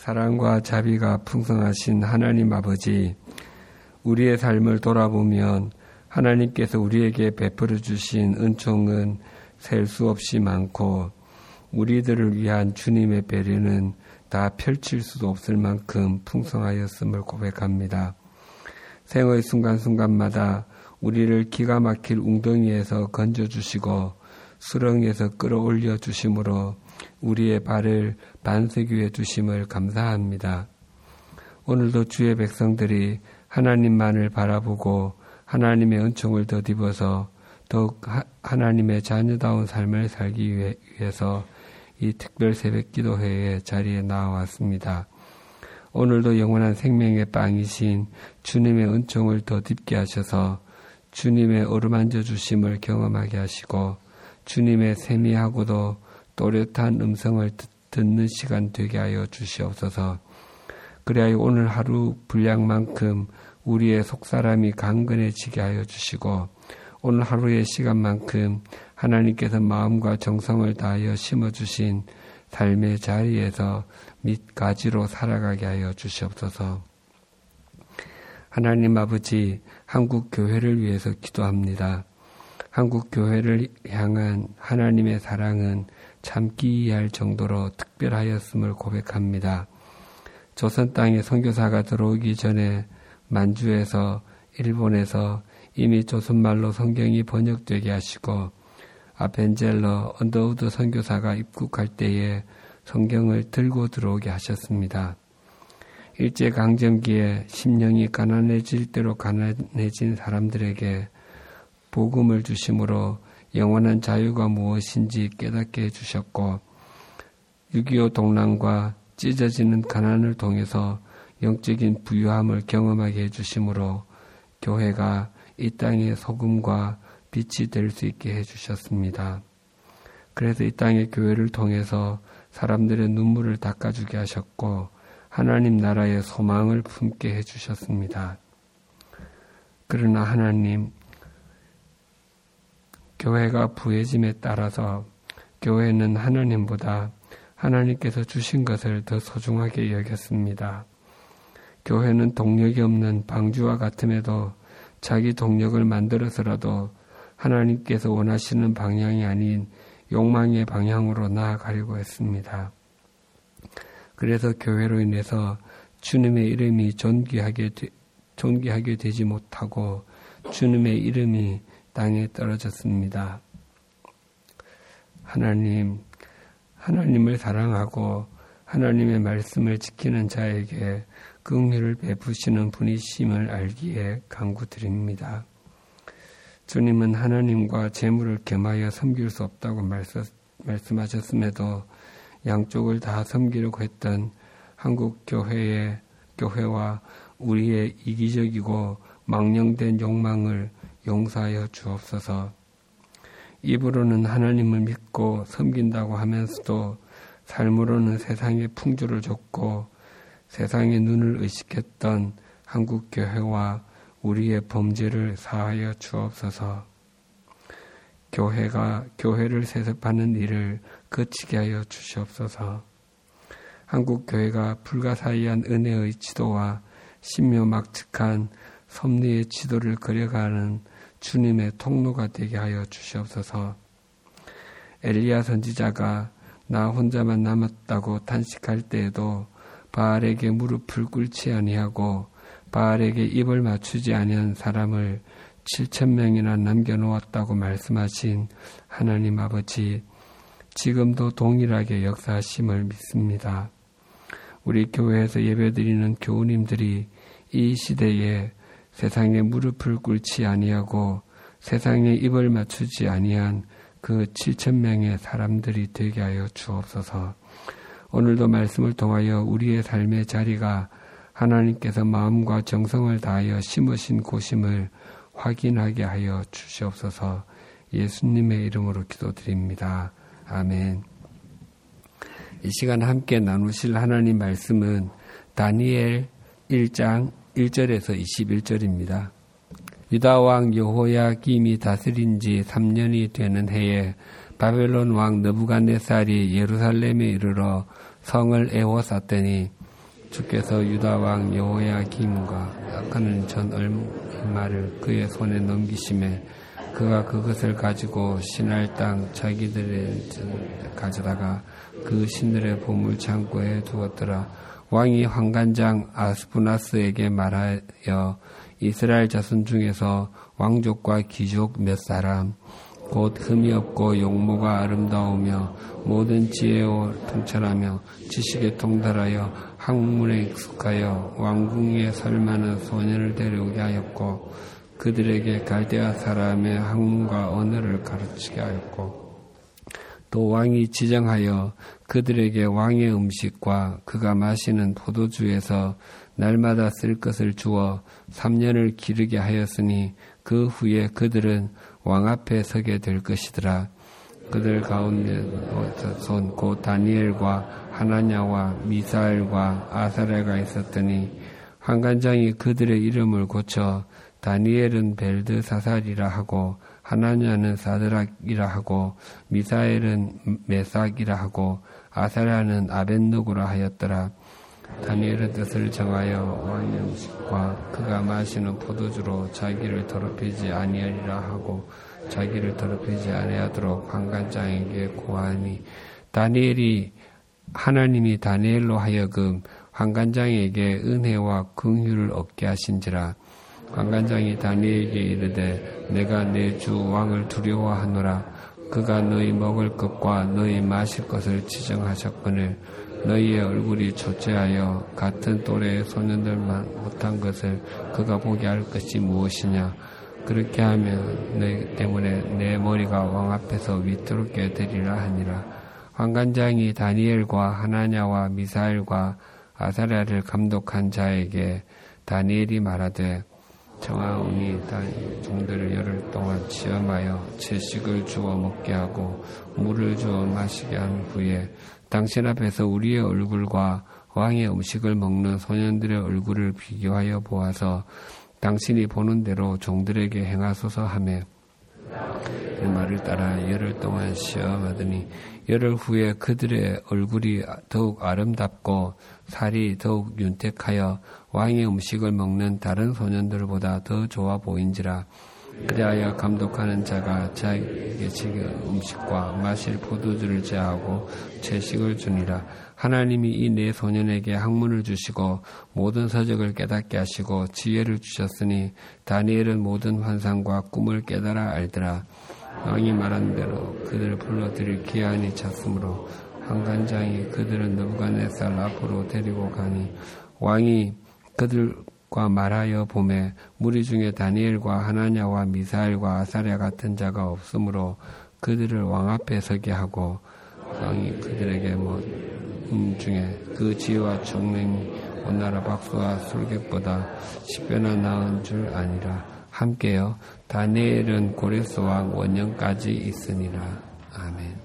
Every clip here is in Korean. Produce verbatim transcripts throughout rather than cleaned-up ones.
사랑과 자비가 풍성하신 하나님 아버지, 우리의 삶을 돌아보면 하나님께서 우리에게 베풀어 주신 은총은 셀 수 없이 많고 우리들을 위한 주님의 배려는 다 펼칠 수도 없을 만큼 풍성하였음을 고백합니다. 생의 순간순간마다 우리를 기가 막힐 웅덩이에서 건져주시고 수렁에서 끌어올려 주심으로 우리의 발을 반석 위에 두심을 감사합니다. 오늘도 주의 백성들이 하나님만을 바라보고 하나님의 은총을 덧입어서 더욱 하나님의 자녀다운 삶을 살기 위해서 이 특별 새벽 기도회의 자리에 나와왔습니다. 오늘도 영원한 생명의 빵이신 주님의 은총을 덧입게 하셔서 주님의 어루만져 주심을 경험하게 하시고 주님의 세미하고도 또렷한 음성을 듣는 시간 되게 하여 주시옵소서. 그래야 오늘 하루 분량만큼 우리의 속사람이 강건해지게 하여 주시고 오늘 하루의 시간만큼 하나님께서 마음과 정성을 다하여 심어주신 삶의 자리에서 밑가지로 살아가게 하여 주시옵소서. 하나님 아버지, 한국 교회를 위해서 기도합니다. 한국 교회를 향한 하나님의 사랑은 참기 이할 정도로 특별하였음을 고백합니다. 조선 땅에 선교사가 들어오기 전에 만주에서 일본에서 이미 조선말로 성경이 번역되게 하시고 아벤젤러 언더우드 선교사가 입국할 때에 성경을 들고 들어오게 하셨습니다. 일제강점기에 심령이 가난해질 대로 가난해진 사람들에게 복음을 주심으로 영원한 자유가 무엇인지 깨닫게 해주셨고 육이오 동란과 찢어지는 가난을 통해서 영적인 부유함을 경험하게 해주심으로 교회가 이 땅의 소금과 빛이 될 수 있게 해주셨습니다. 그래서 이 땅의 교회를 통해서 사람들의 눈물을 닦아주게 하셨고 하나님 나라의 소망을 품게 해주셨습니다. 그러나 하나님, 교회가 부해짐에 따라서 교회는 하나님보다 하나님께서 주신 것을 더 소중하게 여겼습니다. 교회는 동력이 없는 방주와 같음에도 자기 동력을 만들어서라도 하나님께서 원하시는 방향이 아닌 욕망의 방향으로 나아가려고 했습니다. 그래서 교회로 인해서 주님의 이름이 존귀하게, 되, 존귀하게 되지 못하고 주님의 이름이 땅에 떨어졌습니다. 하나님, 하나님을 사랑하고 하나님의 말씀을 지키는 자에게 긍휼을 베푸시는 분이심을 알기에 간구드립니다. 주님은 하나님과 재물을 겸하여 섬길 수 없다고 말씀, 말씀하셨음에도 양쪽을 다 섬기려고 했던 한국 교회의 교회와 우리의 이기적이고 망령된 욕망을 용서하여 주옵소서. 입으로는 하나님을 믿고 섬긴다고 하면서도 삶으로는 세상의 풍조를 좇고 세상의 눈을 의식했던 한국 교회와 우리의 범죄를 사하여 주옵소서. 교회가 교회를 세습하는 일을 그치게 하여 주시옵소서. 한국 교회가 불가사의한 은혜의 지도와 신묘막측한 섭리의 지도를 그려가는 주님의 통로가 되게 하여 주시옵소서. 엘리야 선지자가 나 혼자만 남았다고 탄식할 때에도 바알에게 무릎을 꿇지 아니하고 바알에게 입을 맞추지 아니한 사람을 칠천 명이나 남겨놓았다고 말씀하신 하나님 아버지, 지금도 동일하게 역사하심을 믿습니다. 우리 교회에서 예배드리는 교우님들이 이 시대에 세상에 무릎을 꿇지 아니하고 세상에 입을 맞추지 아니한 그 칠천 명의 사람들이 되게 하여 주옵소서. 오늘도 말씀을 통하여 우리의 삶의 자리가 하나님께서 마음과 정성을 다하여 심으신 곳임을 확인하게 하여 주시옵소서. 예수님의 이름으로 기도드립니다. 아멘. 이 시간 함께 나누실 하나님 말씀은 다니엘 일 장 일 절에서 이십일 절입니다. 유다 왕 여호야김이 다스린 지 삼 년이 되는 해에 바벨론 왕 느부갓네살이 예루살렘에 이르러 성을 에워쌌더니 주께서 유다 왕 여호야김과 그는 전 얼마를 그의 손에 넘기심에 그가 그것을 가지고 신할 땅 자기들의 가져다가 그 신들의 보물 창고에 두었더라. 왕이 환관장 아스푸나스에게 말하여 이스라엘 자손 중에서 왕족과 귀족 몇 사람 곧 흠이 없고 용모가 아름다우며 모든 지혜로 통찰하며 지식에 통달하여 학문에 익숙하여 왕궁에 설 만한 소년을 데려오게 하였고 그들에게 갈대아 사람의 학문과 언어를 가르치게 하였고 또 왕이 지정하여 그들에게 왕의 음식과 그가 마시는 포도주에서 날마다 쓸 것을 주어 삼 년을 기르게 하였으니 그 후에 그들은 왕 앞에 서게 될 것이더라. 그들 가운데 손 곧 다니엘과 하나냐와 미사엘과 아사랴가 있었더니 환관장이 그들의 이름을 고쳐 다니엘은 벨드사살이라 하고 하나냐는 사드락이라 하고 미사엘은 메삭이라 하고 아사랴는 아벳노고라 하였더라. 다니엘은 뜻을 정하여 왕의 음식과 그가 마시는 포도주로 자기를 더럽히지 아니하리라 하고 자기를 더럽히지 아니하도록 환관장에게 고하니 다니엘이 하나님이 다니엘로 하여금 환관장에게 은혜와 긍휼을 얻게 하신지라. 환관장이 다니엘에게 이르되 내가 내 주 왕을 두려워하노라. 그가 너희 먹을 것과 너희 마실 것을 지정하셨거늘 너희의 얼굴이 초췌하여 같은 또래의 소년들만 못한 것을 그가 보게 할 것이 무엇이냐. 그렇게 하면 너희 때문에 내 머리가 왕 앞에서 위태롭게 되리라 하니라. 환관장이 다니엘과 하나냐와 미사엘과 아사랴를 감독한 자에게 다니엘이 말하되 정하오니 종들을 열흘 동안 시험하여 채식을 주어 먹게 하고 물을 주어 마시게 한 후에 당신 앞에서 우리의 얼굴과 왕의 음식을 먹는 소년들의 얼굴을 비교하여 보아서 당신이 보는 대로 종들에게 행하소서 하며 그 말을 따라 열흘 동안 시험하더니 열흘 후에 그들의 얼굴이 더욱 아름답고 살이 더욱 윤택하여 왕의 음식을 먹는 다른 소년들보다 더 좋아 보인지라. 그리하여 감독하는 자가 자기에게 지금 음식과 마실 포도주를 제하고 채식을 주니라. 하나님이 이 네 소년에게 학문을 주시고 모든 서적을 깨닫게 하시고 지혜를 주셨으니 다니엘은 모든 환상과 꿈을 깨달아 알더라. 왕이 말한 대로 그들을 불러들일 기한이 찼으므로 환관장이 그들을 느부갓네살 앞으로 데리고 가니 왕이 그들과 말하여 보매 무리 중에 다니엘과 하나냐와 미사엘과 아사랴 같은 자가 없으므로 그들을 왕 앞에 서게 하고 왕이 그들에게 뭐 중에 그 지혜와 총명이 온나라 박수와 술객보다 십 배나 나은 줄 아니라. 함께요. 다니엘은 고레스 왕 원년까지 있으니라. 아멘.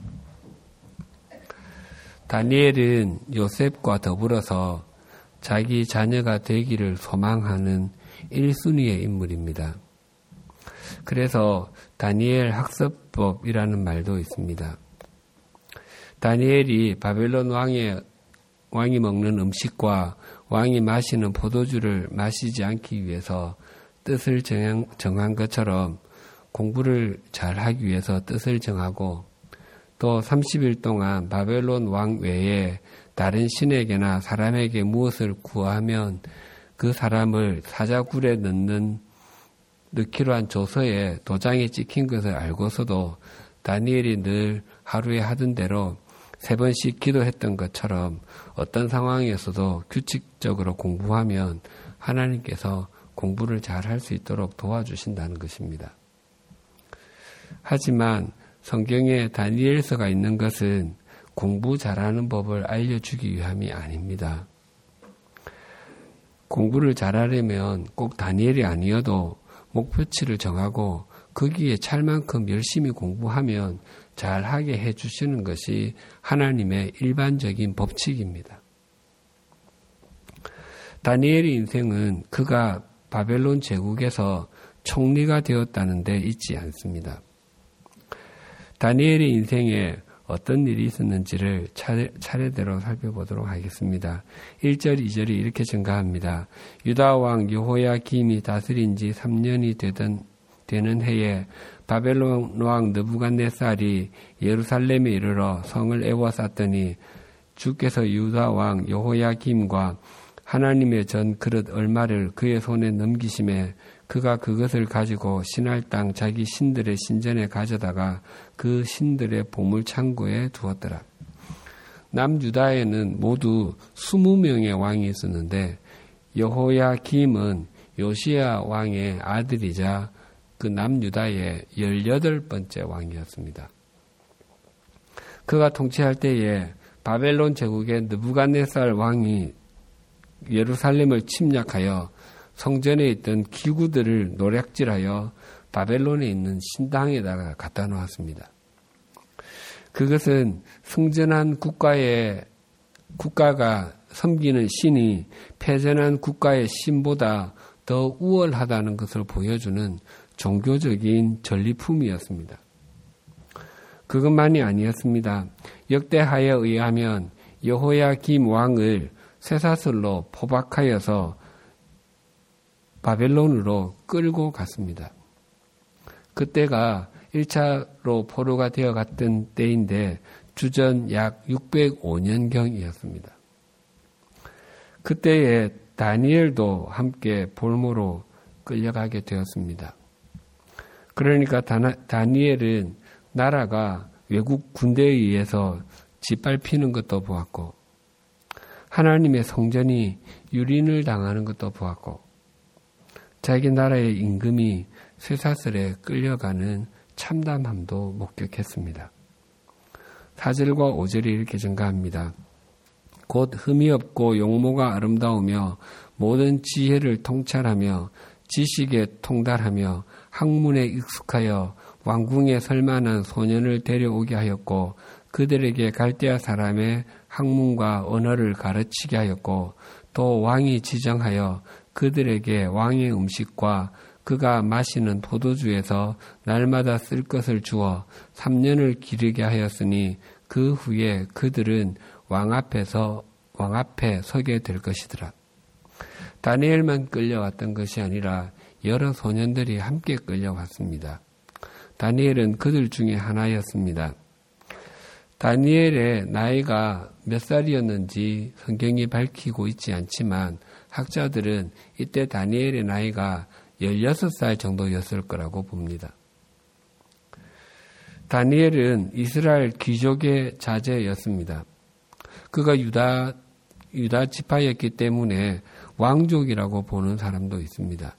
다니엘은 요셉과 더불어서 자기 자녀가 되기를 소망하는 일 순위의 인물입니다. 그래서 다니엘 학습법이라는 말도 있습니다. 다니엘이 바벨론 왕의, 왕이 먹는 음식과 왕이 마시는 포도주를 마시지 않기 위해서 뜻을 정한, 정한 것처럼 공부를 잘 하기 위해서 뜻을 정하고 또 삼십 일 동안 바벨론 왕 외에 다른 신에게나 사람에게 무엇을 구하면 그 사람을 사자굴에 넣는 넣기로 한 조서에 도장이 찍힌 것을 알고서도 다니엘이 늘 하루에 하던 대로 세 번씩 기도했던 것처럼 어떤 상황에서도 규칙적으로 공부하면 하나님께서 공부를 잘 할 수 있도록 도와주신다는 것입니다. 하지만 성경에 다니엘서가 있는 것은 공부 잘하는 법을 알려주기 위함이 아닙니다. 공부를 잘하려면 꼭 다니엘이 아니어도 목표치를 정하고 거기에 찰 만큼 열심히 공부하면 잘하게 해주시는 것이 하나님의 일반적인 법칙입니다. 다니엘의 인생은 그가 바벨론 제국에서 총리가 되었다는 데 있지 않습니다. 다니엘의 인생에 어떤 일이 있었는지를 차례, 차례대로 살펴보도록 하겠습니다. 일 절, 이 절이 이렇게 증가합니다. 유다 왕 여호야김이 다스린 지 삼 년이 되던, 되는 해에 바벨론 왕 느부갓네살이 예루살렘에 이르러 성을 에워쌌더니 주께서 유다 왕 여호야김과 하나님의 전 그릇 얼마를 그의 손에 넘기심에 그가 그것을 가지고 신할 땅 자기 신들의 신전에 가져다가 그 신들의 보물 창고에 두었더라. 남유다에는 모두 이십 명의 왕이 있었는데 여호야김은 요시야 왕의 아들이자 그 남유다의 열여덟 번째 왕이었습니다. 그가 통치할 때에 바벨론 제국의 느부갓네살 왕이 예루살렘을 침략하여 성전에 있던 기구들을 노략질하여 바벨론에 있는 신당에다가 갖다 놓았습니다. 그것은 승전한 국가의 국가가 섬기는 신이 패전한 국가의 신보다 더 우월하다는 것을 보여주는 종교적인 전리품이었습니다. 그것만이 아니었습니다. 역대하에 의하면 여호야김 왕을 쇠사슬로 포박하여서 바벨론으로 끌고 갔습니다. 그때가 일 차로 포로가 되어 갔던 때인데 주전 약 육백오 년경이었습니다. 그때에 다니엘도 함께 볼모로 끌려가게 되었습니다. 그러니까 다나, 다니엘은 나라가 외국 군대에 의해서 짓밟히는 것도 보았고 하나님의 성전이 유린을 당하는 것도 보았고 자기 나라의 임금이 쇠사슬에 끌려가는 참담함도 목격했습니다. 사 절과 오 절이 이렇게 증가합니다. 곧 흠이 없고 용모가 아름다우며 모든 지혜를 통찰하며 지식에 통달하며 학문에 익숙하여 왕궁에 설만한 소년을 데려오게 하였고 그들에게 갈대아 사람의 학문과 언어를 가르치게 하였고 또 왕이 지정하여 그들에게 왕의 음식과 그가 마시는 포도주에서 날마다 쓸 것을 주어 삼 년을 기르게 하였으니 그 후에 그들은 왕 앞에서 왕 앞에 서게 될 것이더라. 다니엘만 끌려왔던 것이 아니라 여러 소년들이 함께 끌려왔습니다. 다니엘은 그들 중에 하나였습니다. 다니엘의 나이가 몇 살이었는지 성경이 밝히고 있지 않지만 학자들은 이때 다니엘의 나이가 열여섯 살 정도였을 거라고 봅니다. 다니엘은 이스라엘 귀족의 자제였습니다. 그가 유다, 유다 지파였기 때문에 왕족이라고 보는 사람도 있습니다.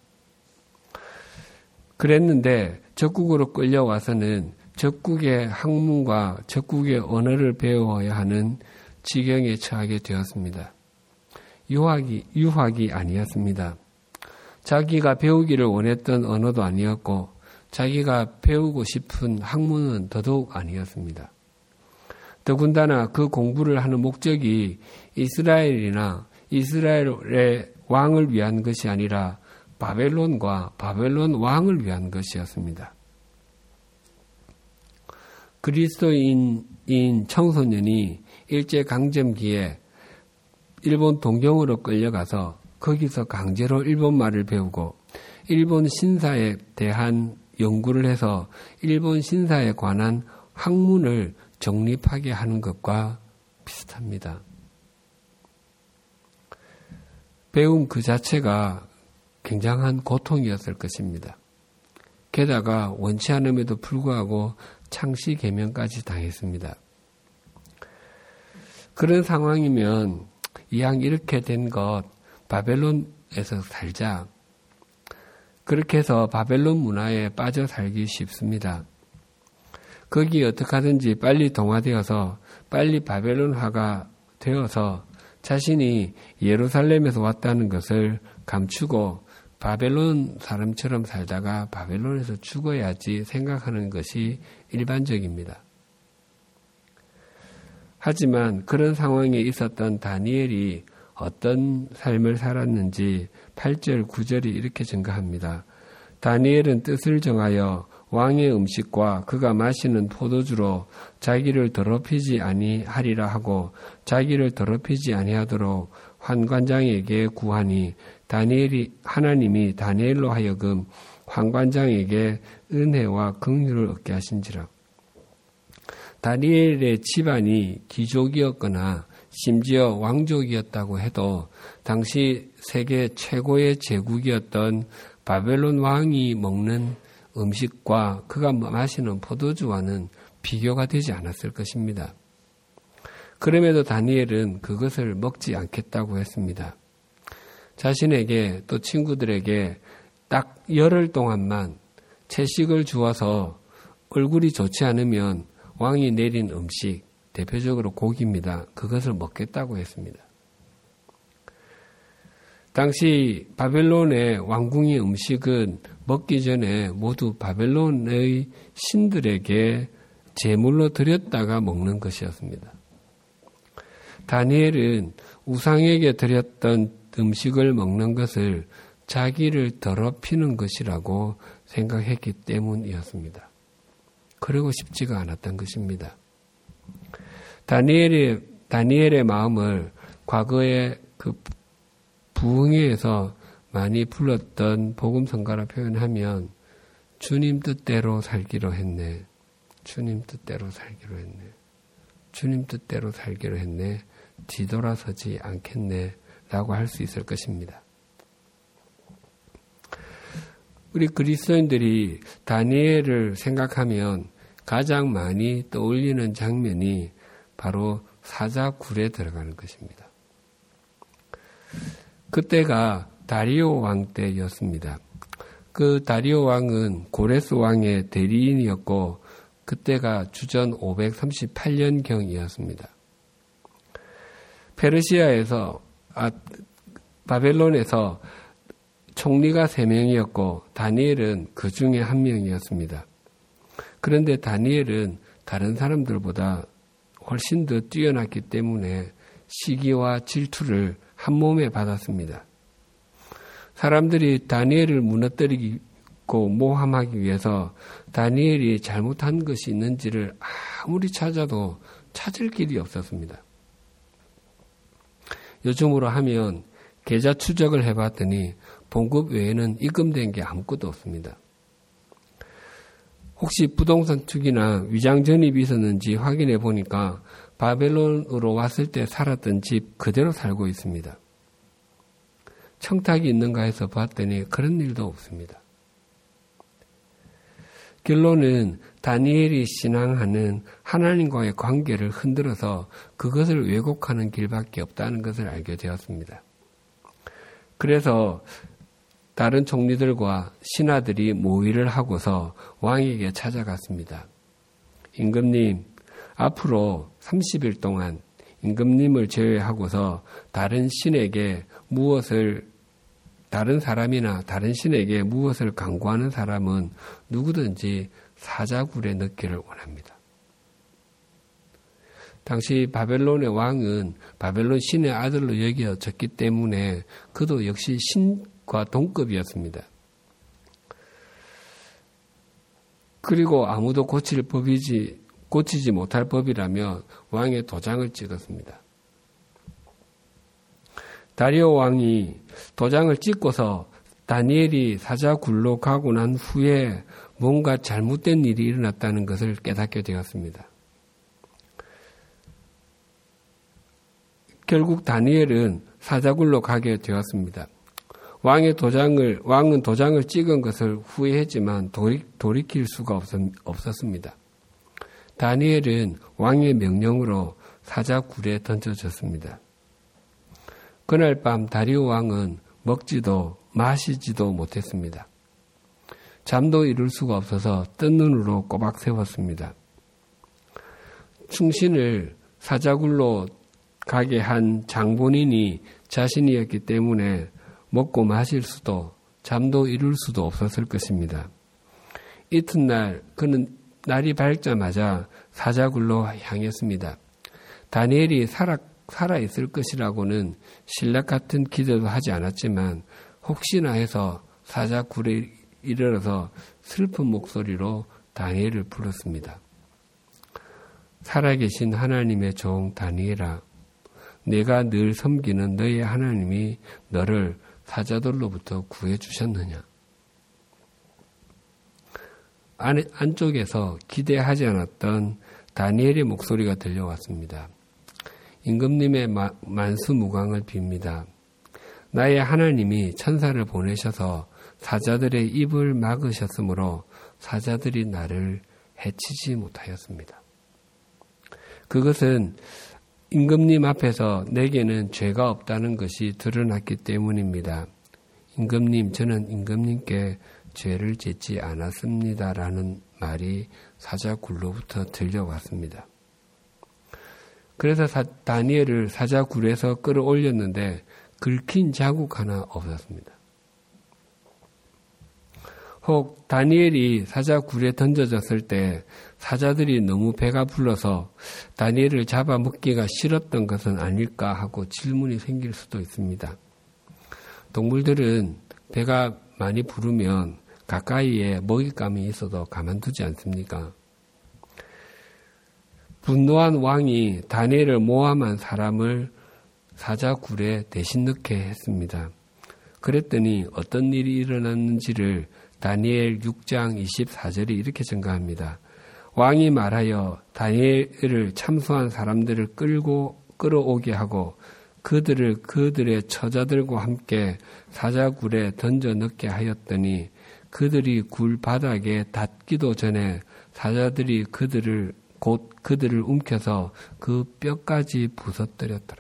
그랬는데 적국으로 끌려와서는 적국의 학문과 적국의 언어를 배워야 하는 지경에 처하게 되었습니다. 유학이, 유학이 아니었습니다. 자기가 배우기를 원했던 언어도 아니었고 자기가 배우고 싶은 학문은 더더욱 아니었습니다. 더군다나 그 공부를 하는 목적이 이스라엘이나 이스라엘의 왕을 위한 것이 아니라 바벨론과 바벨론 왕을 위한 것이었습니다. 그리스도인인 청소년이 일제강점기에 일본 동경으로 끌려가서 거기서 강제로 일본말을 배우고 일본 신사에 대한 연구를 해서 일본 신사에 관한 학문을 정립하게 하는 것과 비슷합니다. 배움 그 자체가 굉장한 고통이었을 것입니다. 게다가 원치 않음에도 불구하고 창시 개명까지 당했습니다. 그런 상황이면 이왕 이렇게 된 것 바벨론에서 살자. 그렇게 해서 바벨론 문화에 빠져 살기 쉽습니다. 거기 어떻게 하든지 빨리 동화되어서 빨리 바벨론화가 되어서 자신이 예루살렘에서 왔다는 것을 감추고 바벨론 사람처럼 살다가 바벨론에서 죽어야지 생각하는 것이 일반적입니다. 하지만 그런 상황에 있었던 다니엘이 어떤 삶을 살았는지 팔 절, 구 절이 이렇게 증가합니다. 다니엘은 뜻을 정하여 왕의 음식과 그가 마시는 포도주로 자기를 더럽히지 아니하리라 하고 자기를 더럽히지 아니하도록 환관장에게 구하니 다니엘이 하나님이 다니엘로 하여금 환관장에게 은혜와 긍휼을 얻게 하신지라. 다니엘의 집안이 귀족이었거나 심지어 왕족이었다고 해도 당시 세계 최고의 제국이었던 바벨론 왕이 먹는 음식과 그가 마시는 포도주와는 비교가 되지 않았을 것입니다. 그럼에도 다니엘은 그것을 먹지 않겠다고 했습니다. 자신에게 또 친구들에게 딱 열흘 동안만 채식을 주어서 얼굴이 좋지 않으면 왕이 내린 음식, 대표적으로 고기입니다. 그것을 먹겠다고 했습니다. 당시 바벨론의 왕궁의 음식은 먹기 전에 모두 바벨론의 신들에게 제물로 드렸다가 먹는 것이었습니다. 다니엘은 우상에게 드렸던 음식을 먹는 것을 자기를 더럽히는 것이라고 생각했기 때문이었습니다. 그러고 싶지가 않았던 것입니다. 다니엘의, 다니엘의 마음을 과거에 그 부흥회에서 많이 불렀던 복음성가라 표현하면 주님 뜻대로 살기로 했네. 주님 뜻대로 살기로 했네. 주님 뜻대로 살기로 했네. 뒤돌아서지 않겠네. 라고 할 수 있을 것입니다. 우리 그리스도인들이 다니엘을 생각하면 가장 많이 떠올리는 장면이 바로 사자굴에 들어가는 것입니다. 그때가 다리오 왕 때였습니다. 그 다리오 왕은 고레스 왕의 대리인이었고 그때가 주전 오백삼십팔 년경이었습니다. 페르시아에서 아, 바벨론에서 총리가 세 명이었고 다니엘은 그 중에 한 명이었습니다. 그런데 다니엘은 다른 사람들보다 훨씬 더 뛰어났기 때문에 시기와 질투를 한 몸에 받았습니다. 사람들이 다니엘을 무너뜨리고 모함하기 위해서 다니엘이 잘못한 것이 있는지를 아무리 찾아도 찾을 길이 없었습니다. 요즘으로 하면 계좌 추적을 해봤더니 봉급 외에는 입금된 게 아무것도 없습니다. 혹시 부동산 투기나 위장 전입이 있었는지 확인해 보니까 바벨론으로 왔을 때 살았던 집 그대로 살고 있습니다. 청탁이 있는가 해서 봤더니 그런 일도 없습니다. 결론은 다니엘이 신앙하는 하나님과의 관계를 흔들어서 그것을 왜곡하는 길밖에 없다는 것을 알게 되었습니다. 그래서 다른 총리들과 신하들이 모의를 하고서 왕에게 찾아갔습니다. 임금님, 앞으로 삼십 일 동안 임금님을 제외하고서 다른 신에게 무엇을 다른 사람이나 다른 신에게 무엇을 강구하는 사람은 누구든지 사자굴에 넣기를 원합니다. 당시 바벨론의 왕은 바벨론 신의 아들로 여겨졌기 때문에 그도 역시 신과 동급이었습니다. 그리고 아무도 고칠 법이지, 고치지 못할 법이라며 왕의 도장을 찍었습니다. 다리오 왕이 도장을 찍고서 다니엘이 사자굴로 가고 난 후에 뭔가 잘못된 일이 일어났다는 것을 깨닫게 되었습니다. 결국 다니엘은 사자굴로 가게 되었습니다. 왕의 도장을, 왕은 도장을 찍은 것을 후회했지만 돌이, 돌이킬 수가 없었, 없었습니다. 다니엘은 왕의 명령으로 사자굴에 던져졌습니다. 그날 밤 다리오 왕은 먹지도 마시지도 못했습니다. 잠도 이룰 수가 없어서 뜬 눈으로 꼬박 세웠습니다. 충신을 사자굴로 가게 한 장본인이 자신이었기 때문에 먹고 마실 수도 잠도 이룰 수도 없었을 것입니다. 이튿날 그는 날이 밝자마자 사자굴로 향했습니다. 다니엘이 살아, 살아있을 것이라고는 신락 같은 기대도 하지 않았지만 혹시나 해서 사자굴에 이르러서 슬픈 목소리로 다니엘을 불렀습니다. 살아계신 하나님의 종 다니엘아, 내가 늘 섬기는 너의 하나님이 너를 사자들로부터 구해주셨느냐? 안, 안쪽에서 기대하지 않았던 다니엘의 목소리가 들려왔습니다. 임금님의 마, 만수무강을 빕니다. 나의 하나님이 천사를 보내셔서 사자들의 입을 막으셨으므로 사자들이 나를 해치지 못하였습니다. 그것은 임금님 앞에서 내게는 죄가 없다는 것이 드러났기 때문입니다. 임금님, 저는 임금님께 죄를 짓지 않았습니다라는 말이 사자굴로부터 들려왔습니다. 그래서 사, 다니엘을 사자굴에서 끌어올렸는데 긁힌 자국 하나 없었습니다. 혹 다니엘이 사자굴에 던져졌을 때 사자들이 너무 배가 불러서 다니엘을 잡아먹기가 싫었던 것은 아닐까 하고 질문이 생길 수도 있습니다. 동물들은 배가 많이 부르면 가까이에 먹잇감이 있어도 가만두지 않습니까? 분노한 왕이 다니엘을 모함한 사람을 사자굴에 대신 넣게 했습니다. 그랬더니 어떤 일이 일어났는지를 다니엘 육 장 이십사 절이 이렇게 증가합니다. 왕이 말하여 다니엘을 참소한 사람들을 끌고 끌어오게 하고 그들을 그들의 처자들과 함께 사자굴에 던져 넣게 하였더니 그들이 굴 바닥에 닿기도 전에 사자들이 그들을 곧 그들을 움켜서 그 뼈까지 부서뜨렸더라.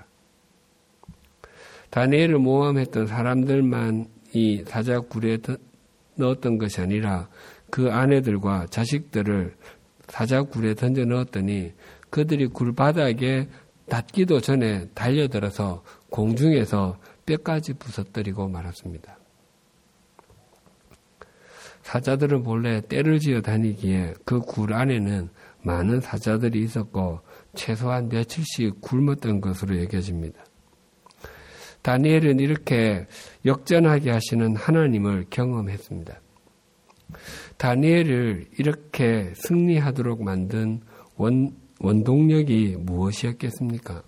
다니엘을 모함했던 사람들만 이 사자굴에 넣었던 것이 아니라 그 아내들과 자식들을 사자굴에 던져 넣었더니 그들이 굴 바닥에 닿기도 전에 달려들어서 공중에서 뼈까지 부서뜨리고 말았습니다. 사자들은 본래 떼를 지어 다니기에 그 굴 안에는 많은 사자들이 있었고 최소한 며칠씩 굶었던 것으로 여겨집니다. 다니엘은 이렇게 역전하게 하시는 하나님을 경험했습니다. 다니엘을 이렇게 승리하도록 만든 원, 원동력이 무엇이었겠습니까?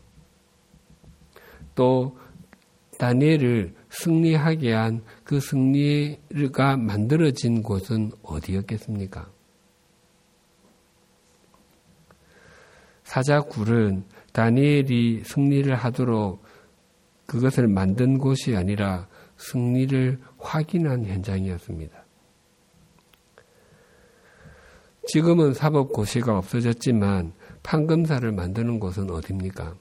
또 다니엘을 승리하게 한 그 승리가 만들어진 곳은 어디였겠습니까? 사자굴은 다니엘이 승리를 하도록 그것을 만든 곳이 아니라 승리를 확인한 현장이었습니다. 지금은 사법고시가 없어졌지만 판검사를 만드는 곳은 어디입니까?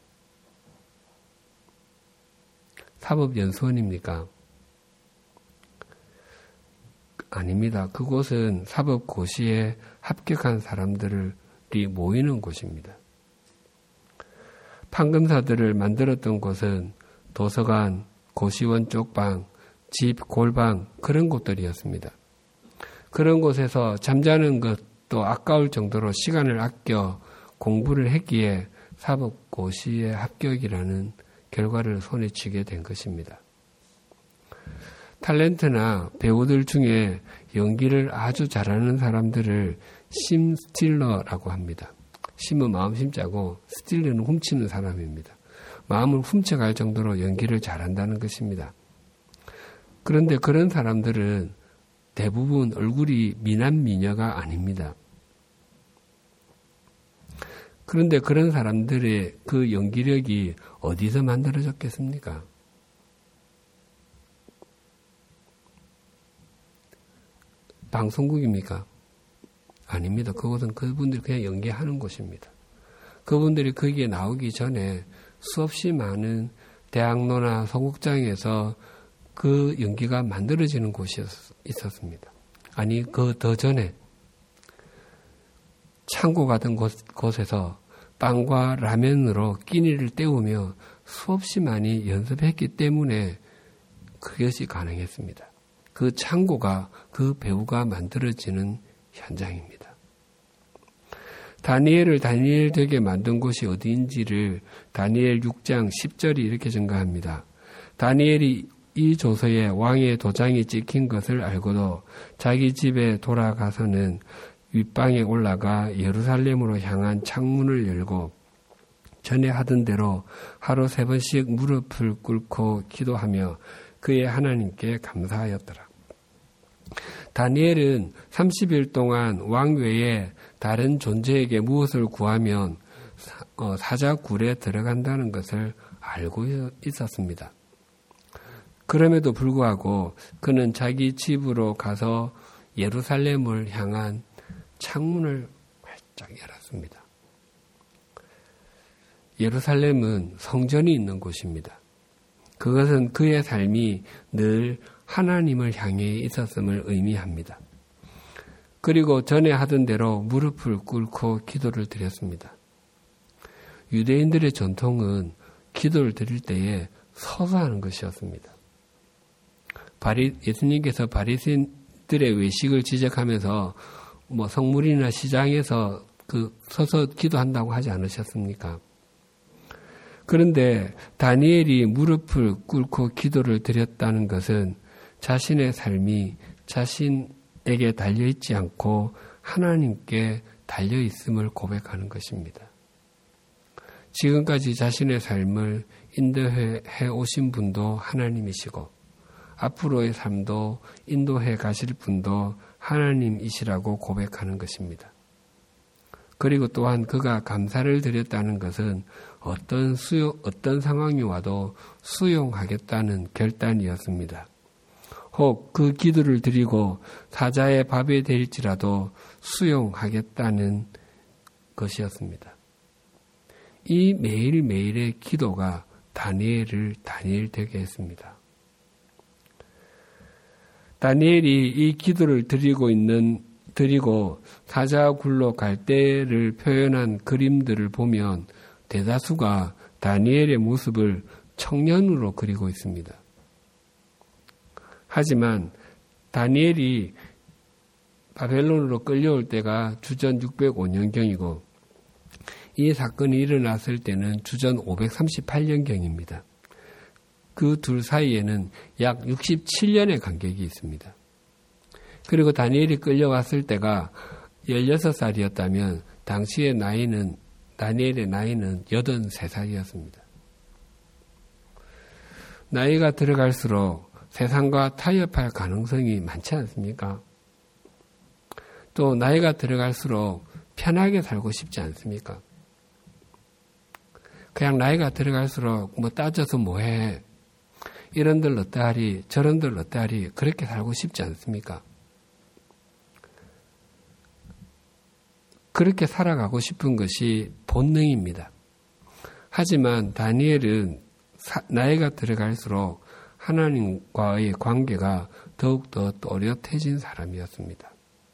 사법연수원입니까? 아닙니다. 그곳은 사법고시에 합격한 사람들이 모이는 곳입니다. 판검사들을 만들었던 곳은 도서관, 고시원 쪽방, 집, 골방 그런 곳들이었습니다. 그런 곳에서 잠자는 것도 아까울 정도로 시간을 아껴 공부를 했기에 사법고시에 합격이라는 결과를 손에 쥐게 된 것입니다. 탤런트나 배우들 중에 연기를 아주 잘하는 사람들을 심 스틸러라고 합니다. 심은 마음 심자고 스틸러는 훔치는 사람입니다. 마음을 훔쳐갈 정도로 연기를 잘한다는 것입니다. 그런데 그런 사람들은 대부분 얼굴이 미남 미녀가 아닙니다. 그런데 그런 사람들의 그 연기력이 어디서 만들어졌겠습니까? 방송국입니까? 아닙니다. 그것은 그분들이 그냥 연기하는 곳입니다. 그분들이 거기에 나오기 전에 수없이 많은 대학로나 소극장에서 그 연기가 만들어지는 곳이 있었습니다. 아니, 그 더 전에 창고 같은 곳, 곳에서 빵과 라면으로 끼니를 때우며 수없이 많이 연습했기 때문에 그것이 가능했습니다. 그 창고가 그 배우가 만들어지는 현장입니다. 다니엘을 다니엘 되게 만든 곳이 어디인지를 다니엘 육 장 십 절이 이렇게 증가합니다. 다니엘이 이 조서에 왕의 도장이 찍힌 것을 알고도 자기 집에 돌아가서는 윗방에 올라가 예루살렘으로 향한 창문을 열고 전에 하던 대로 하루 세 번씩 무릎을 꿇고 기도하며 그의 하나님께 감사하였더라. 다니엘은 삼십 일 동안 왕 외에 다른 존재에게 무엇을 구하면 사자굴에 들어간다는 것을 알고 있었습니다. 그럼에도 불구하고 그는 자기 집으로 가서 예루살렘을 향한 창문을 활짝 열었습니다. 예루살렘은 성전이 있는 곳입니다. 그것은 그의 삶이 늘 하나님을 향해 있었음을 의미합니다. 그리고 전에 하던 대로 무릎을 꿇고 기도를 드렸습니다. 유대인들의 전통은 기도를 드릴 때에 서서 하는 것이었습니다. 바리, 예수님께서 바리새인들의 외식을 지적하면서 뭐 성물이나 시장에서 그 서서 기도한다고 하지 않으셨습니까? 그런데 다니엘이 무릎을 꿇고 기도를 드렸다는 것은 자신의 삶이 자신에게 달려있지 않고 하나님께 달려있음을 고백하는 것입니다. 지금까지 자신의 삶을 인도해 오신 분도 하나님이시고 앞으로의 삶도 인도해 가실 분도 하나님이시라고 고백하는 것입니다. 그리고 또한 그가 감사를 드렸다는 것은 어떤 수용, 어떤 상황이 와도 수용하겠다는 결단이었습니다. 혹 그 기도를 드리고 사자의 밥이 될지라도 수용하겠다는 것이었습니다. 이 매일매일의 기도가 다니엘을 다니엘 되게 했습니다. 다니엘이 이 기도를 드리고 있는 드리고 사자굴로 갈 때를 표현한 그림들을 보면 대다수가 다니엘의 모습을 청년으로 그리고 있습니다. 하지만 다니엘이 바벨론으로 끌려올 때가 주전 육백오 년경이고 이 사건이 일어났을 때는 주전 오백삼십팔 년경입니다. 그 둘 사이에는 약 육십칠 년의 간격이 있습니다. 그리고 다니엘이 끌려왔을 때가 열여섯 살이었다면 당시의 나이는 다니엘의 나이는 여든세 살이었습니다. 나이가 들어갈수록 세상과 타협할 가능성이 많지 않습니까? 또 나이가 들어갈수록 편하게 살고 싶지 않습니까? 그냥 나이가 들어갈수록 뭐 따져서 뭐해 이런들 어떠하리 저런들 어떠하리 그렇게 살고 싶지 않습니까? 그렇게 살아가고 싶은 것이 본능입니다. 하지만 다니엘은 나이가 들어갈수록 하나님과의 관계가 더욱더 또렷해진 사람이었습니다.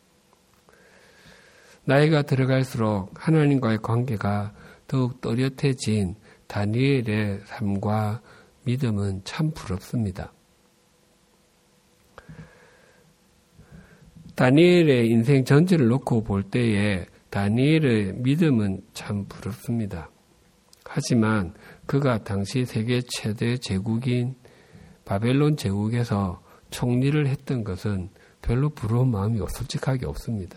나이가 들어갈수록 하나님과의 관계가 더욱 또렷해진 다니엘의 삶과 믿음은 참 부럽습니다. 다니엘의 인생 전체를 놓고 볼 때에 다니엘의 믿음은 참 부럽습니다. 하지만 그가 당시 세계 최대 제국인 바벨론 제국에서 총리를 했던 것은 별로 부러운 마음이 솔직하게 없습니다.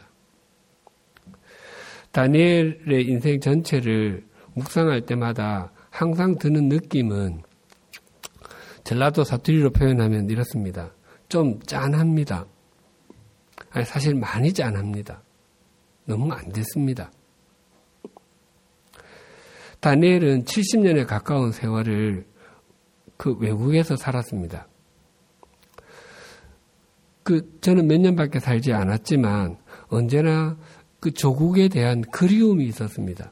다니엘의 인생 전체를 묵상할 때마다 항상 드는 느낌은 전라도 사투리로 표현하면 이렇습니다. 좀 짠합니다. 아니, 사실 많이 짠합니다. 너무 안 됐습니다. 다니엘은 칠십 년에 가까운 세월을 그 외국에서 살았습니다. 그 저는 몇 년밖에 살지 않았지만 언제나 그 조국에 대한 그리움이 있었습니다.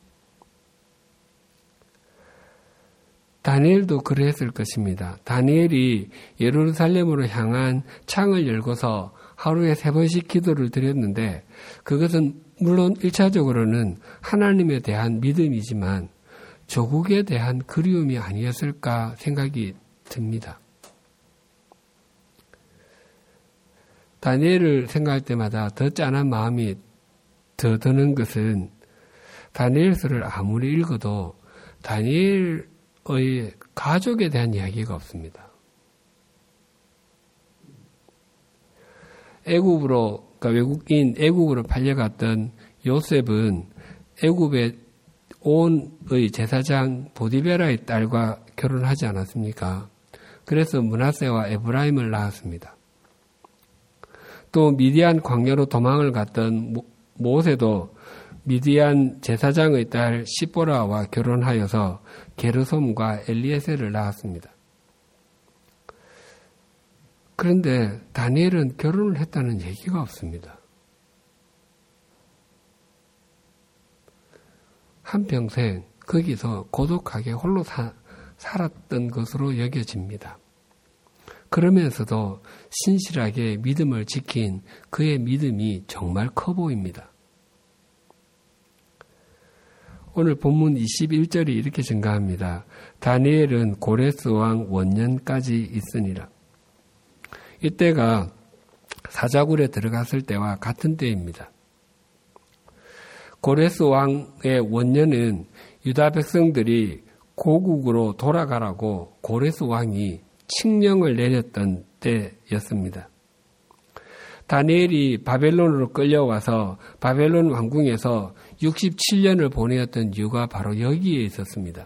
다니엘도 그랬을 것입니다. 다니엘이 예루살렘으로 향한 창을 열고서 하루에 세 번씩 기도를 드렸는데 그것은 물론 일차적으로는 하나님에 대한 믿음이지만 조국에 대한 그리움이 아니었을까 생각이 듭니다. 다니엘을 생각할 때마다 더 짠한 마음이 더 드는 것은 다니엘서를 아무리 읽어도 다니엘의 가족에 대한 이야기가 없습니다. 애굽으로, 그러니까 외국인 애국으로 팔려갔던 요셉은 애굽의 온의 제사장 보디베라의 딸과 결혼하지 않았습니까? 그래서 므낫세와 에브라임을 낳았습니다. 또 미디안 광야로 도망을 갔던 모세도 미디안 제사장의 딸 시보라와 결혼하여서 게르솜과 엘리에셀을 낳았습니다. 그런데 다니엘은 결혼을 했다는 얘기가 없습니다. 한평생 거기서 고독하게 홀로 사, 살았던 것으로 여겨집니다. 그러면서도 신실하게 믿음을 지킨 그의 믿음이 정말 커 보입니다. 오늘 본문 이십일 절이 이렇게 증가합니다. 다니엘은 고레스 왕 원년까지 있으니라. 이때가 사자굴에 들어갔을 때와 같은 때입니다. 고레스 왕의 원년은 유다 백성들이 고국으로 돌아가라고 고레스 왕이 칙령을 내렸던 때였습니다. 다니엘이 바벨론으로 끌려와서 바벨론 왕궁에서 육십칠 년을 보내었던 이유가 바로 여기에 있었습니다.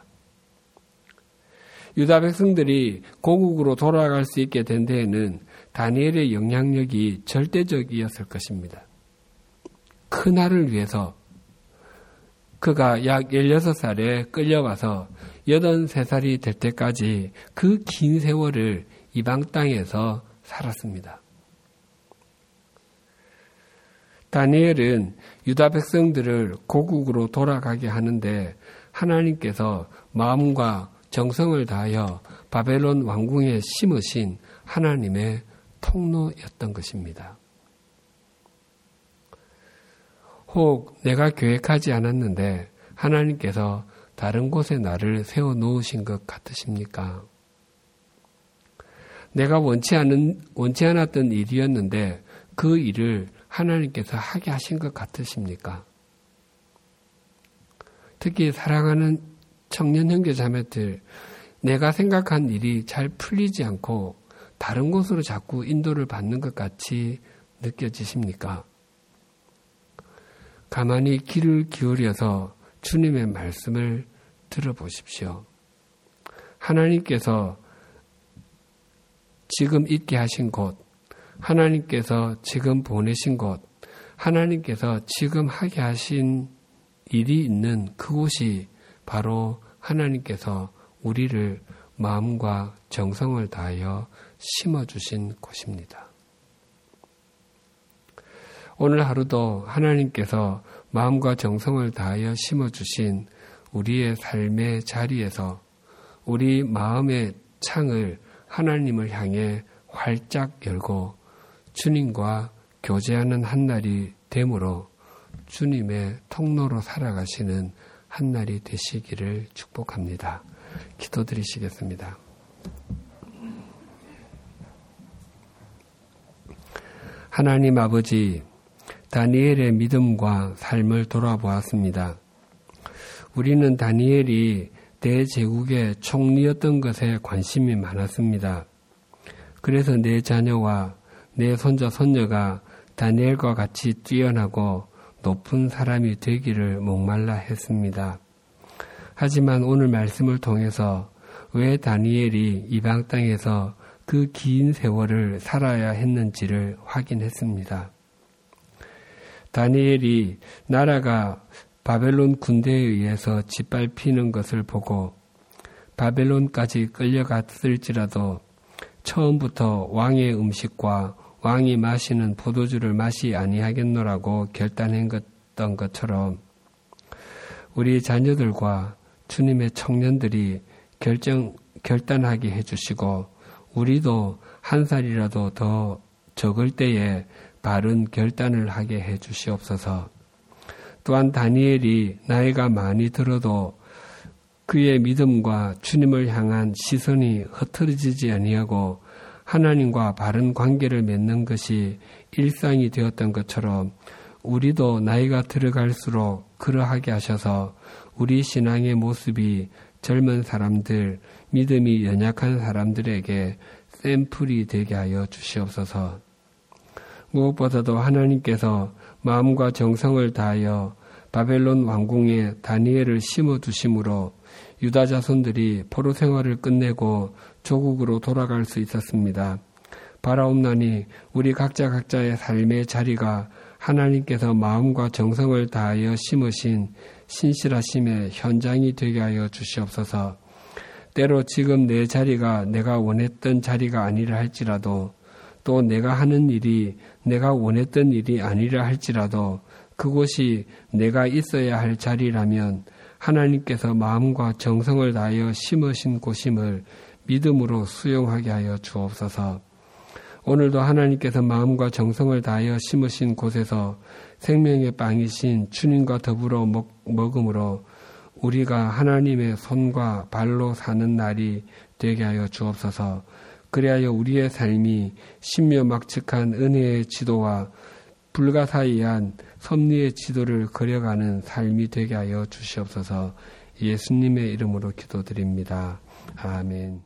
유다 백성들이 고국으로 돌아갈 수 있게 된 데에는 다니엘의 영향력이 절대적이었을 것입니다. 그날을 위해서 그가 약 열여섯 살에 끌려와서 여든세 살이 될 때까지 그 긴 세월을 이방 땅에서 살았습니다. 다니엘은 유다 백성들을 고국으로 돌아가게 하는데 하나님께서 마음과 정성을 다하여 바벨론 왕궁에 심으신 하나님의 통로였던 것입니다. 혹 내가 계획하지 않았는데 하나님께서 다른 곳에 나를 세워놓으신 것 같으십니까? 내가 원치 않은, 원치 않았던 일이었는데 그 일을 하나님께서 하게 하신 것 같으십니까? 특히 사랑하는 청년 형제 자매들, 내가 생각한 일이 잘 풀리지 않고 다른 곳으로 자꾸 인도를 받는 것 같이 느껴지십니까? 가만히 귀를 기울여서 주님의 말씀을 들어보십시오. 하나님께서 지금 있게 하신 곳, 하나님께서 지금 보내신 곳, 하나님께서 지금 하게 하신 일이 있는 그곳이 바로 하나님께서 우리를 마음과 정성을 다하여 심어주신 곳입니다. 오늘 하루도 하나님께서 마음과 정성을 다하여 심어주신 우리의 삶의 자리에서 우리 마음의 창을 하나님을 향해 활짝 열고 주님과 교제하는 한날이 되므로 주님의 통로로 살아가시는 한날이 되시기를 축복합니다. 기도드리시겠습니다. 하나님 아버지, 다니엘의 믿음과 삶을 돌아보았습니다. 우리는 다니엘이 대제국의 총리였던 것에 관심이 많았습니다. 그래서 내 자녀와 내 손자 손녀가 다니엘과 같이 뛰어나고 높은 사람이 되기를 목말라 했습니다. 하지만 오늘 말씀을 통해서 왜 다니엘이 이방 땅에서 그 긴 세월을 살아야 했는지를 확인했습니다. 다니엘이 나라가 바벨론 군대에 의해서 짓밟히는 것을 보고 바벨론까지 끌려갔을지라도 처음부터 왕의 음식과 왕이 마시는 포도주를 마시 아니하겠노라고 결단했던 것처럼 우리 자녀들과 주님의 청년들이 결정, 결단하게 해주시고 우리도 한 살이라도 더 적을 때에 바른 결단을 하게 해주시옵소서. 또한 다니엘이 나이가 많이 들어도 그의 믿음과 주님을 향한 시선이 흐트러지지 아니하고 하나님과 바른 관계를 맺는 것이 일상이 되었던 것처럼 우리도 나이가 들어갈수록 그러하게 하셔서 우리 신앙의 모습이 젊은 사람들, 믿음이 연약한 사람들에게 샘플이 되게 하여 주시옵소서. 무엇보다도 하나님께서 마음과 정성을 다하여 바벨론 왕궁에 다니엘을 심어두심으로 유다 자손들이 포로 생활을 끝내고 조국으로 돌아갈 수 있었습니다. 바라옵나니 우리 각자 각자의 삶의 자리가 하나님께서 마음과 정성을 다하여 심으신 신실하심의 현장이 되게 하여 주시옵소서. 때로 지금 내 자리가 내가 원했던 자리가 아니라 할지라도, 또 내가 하는 일이 내가 원했던 일이 아니라 할지라도 그곳이 내가 있어야 할 자리라면 하나님께서 마음과 정성을 다하여 심으신 곳임을 믿음으로 수용하게 하여 주옵소서. 오늘도 하나님께서 마음과 정성을 다하여 심으신 곳에서 생명의 빵이신 주님과 더불어 먹, 먹음으로 우리가 하나님의 손과 발로 사는 날이 되게 하여 주옵소서. 그리하여 우리의 삶이 신묘막측한 은혜의 지도와 불가사의한 섭리의 지도를 그려가는 삶이 되게 하여 주시옵소서. 예수님의 이름으로 기도드립니다. 아멘.